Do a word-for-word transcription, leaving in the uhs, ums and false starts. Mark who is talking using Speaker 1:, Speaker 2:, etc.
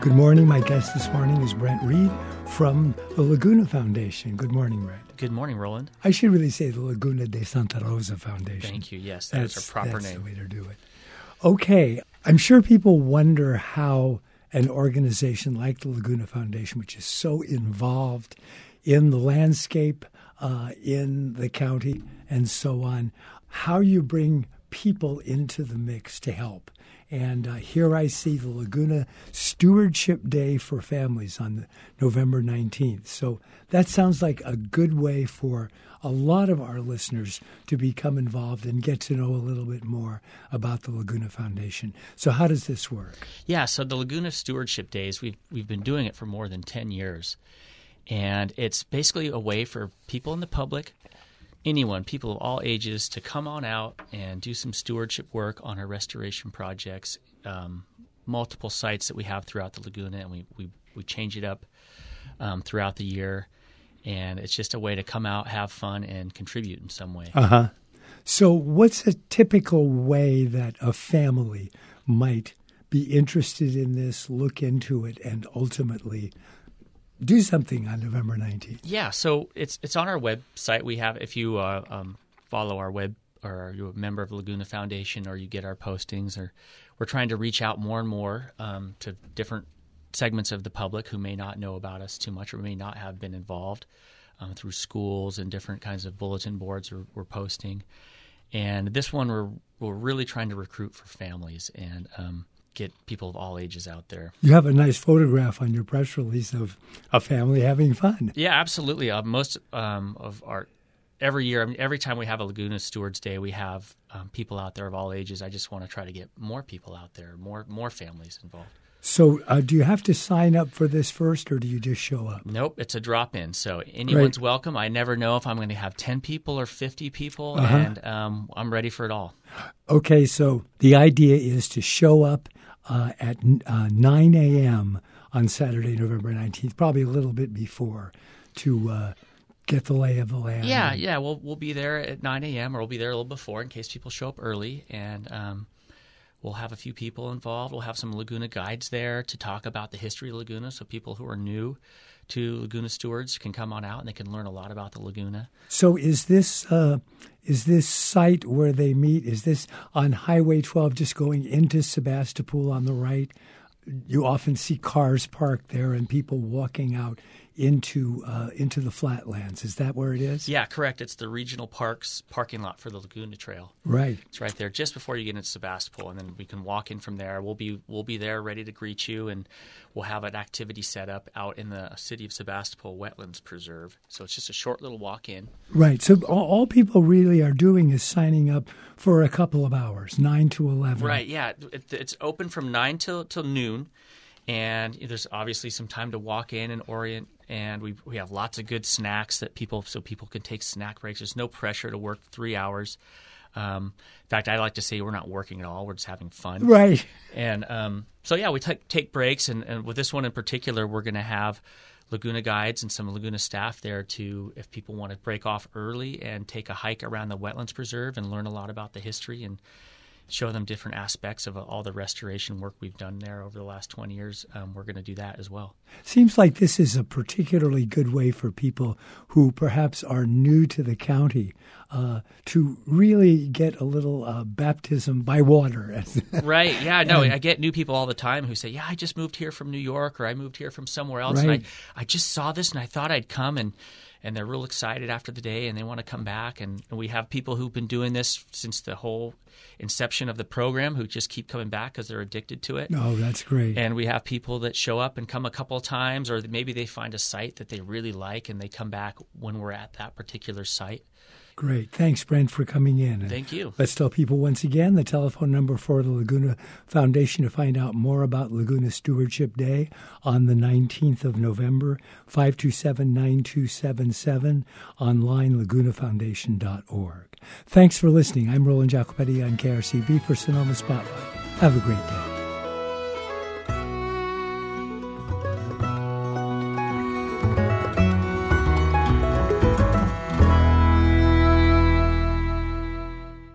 Speaker 1: Good morning. My guest this morning is Brent Reed from the Laguna Foundation. Good morning, Brent.
Speaker 2: Good morning, Roland.
Speaker 1: I should really say the Laguna de Santa Rosa Foundation.
Speaker 2: Thank you. Yes, that that's, is our proper
Speaker 1: that's
Speaker 2: name.
Speaker 1: That's the way to do it. Okay. I'm sure people wonder how an organization like the Laguna Foundation, which is so involved in the landscape, uh, in the county, and so on, how you bring people into the mix to help. And uh, here I see the Laguna Stewardship Day for Families on the November nineteenth. So that sounds like a good way for a lot of our listeners to become involved and get to know a little bit more about the Laguna Foundation. So how does this work?
Speaker 2: Yeah, so the Laguna Stewardship Days, we've, we've been doing it for more than ten years. And it's basically a way for people in the public, anyone, people of all ages, to come on out and do some stewardship work on our restoration projects, um, multiple sites that we have throughout the Laguna, and we, we, we change it up um, throughout the year. And it's just a way to come out, have fun, and contribute in some way.
Speaker 1: Uh-huh. So what's a typical way that a family might be interested in this, look into it, and ultimately do something on November nineteenth?
Speaker 2: Yeah, so it's it's on our website. We have, if you uh, um, follow our web, or you're a member of Laguna Foundation, or you get our postings, or we're trying to reach out more and more um, to different segments of the public who may not know about us too much or may not have been involved um, through schools and different kinds of bulletin boards we're, we're posting. And this one we're we're really trying to recruit for families and um, get people of all ages out there.
Speaker 1: You have a nice photograph on your press release of a family having fun.
Speaker 2: Yeah, absolutely. Uh, most um, of our every year, I mean, every time we have a Laguna Stewards Day, we have um, people out there of all ages. I just want to try to get more people out there, more more families involved.
Speaker 1: So uh, do you have to sign up for this first, or do you just show up?
Speaker 2: Nope, it's a drop-in, so anyone's
Speaker 1: Great.
Speaker 2: welcome. I never know if I'm going to have ten people or fifty people,
Speaker 1: Uh-huh.
Speaker 2: and um, I'm ready for it all.
Speaker 1: Okay, so the idea is to show up uh, at uh, nine a.m. on Saturday, November nineteenth, probably a little bit before, to uh, get the lay of the land.
Speaker 2: Yeah, yeah, we'll we'll be there at nine a.m. or we'll be there a little before in case people show up early, and um, we'll have a few people involved. We'll have some Laguna guides there to talk about the history of Laguna, so people who are new to Laguna Stewards can come on out and they can learn a lot about the Laguna.
Speaker 1: So is this uh, is this site where they meet, is this on Highway twelve just going into Sebastopol on the right? You often see cars parked there and people walking out into uh, into the flatlands. Is that where it is?
Speaker 2: Yeah, correct. It's the Regional Parks parking lot for the Laguna Trail.
Speaker 1: Right.
Speaker 2: It's right there just before you get into Sebastopol, and then we can walk in from there. We'll be we'll be there ready to greet you, and we'll have an activity set up out in the City of Sebastopol Wetlands Preserve. So it's just a short little walk in.
Speaker 1: Right. So all, all people really are doing is signing up for a couple of hours, nine to eleven.
Speaker 2: Right, yeah. It, it's open from nine till, till noon, and there's obviously some time to walk in and orient. And we we have lots of good snacks that people so people can take snack breaks. There's no pressure to work three hours. Um, in fact, I like to say we're not working at all. We're just having fun.
Speaker 1: Right.
Speaker 2: And um, so, yeah, we t- take breaks. And, and with this one in particular, we're going to have Laguna guides and some Laguna staff there to, if people want to break off early and take a hike around the Wetlands Preserve and learn a lot about the history and show them different aspects of all the restoration work we've done there over the last twenty years. Um, we're going to do that as well.
Speaker 1: Seems like this is a particularly good way for people who perhaps are new to the county uh, to really get a little uh, baptism by water.
Speaker 2: Right. Yeah. No,
Speaker 1: And-
Speaker 2: I get new people all the time who say, yeah, I just moved here from New York, or I moved here from somewhere else.
Speaker 1: Right.
Speaker 2: And I, I just saw this and I thought I'd come, and and they're real excited after the day and they want to come back. And, and we have people who've been doing this since the whole inception of the program who just keep coming back because they're addicted to it.
Speaker 1: Oh, that's great.
Speaker 2: And we have people that show up and come a couple of times, or maybe they find a site that they really like and they come back when we're at that particular site.
Speaker 1: Great. Thanks, Brent, for coming in. And
Speaker 2: Thank you.
Speaker 1: let's tell people once again the telephone number for the Laguna Foundation to find out more about Laguna Stewardship Day on the nineteenth of November, five two seven, nine two seven seven, online laguna foundation dot org. Thanks for listening. I'm Roland Jacopetti on K R C B for Sonoma Spotlight. Have a great day.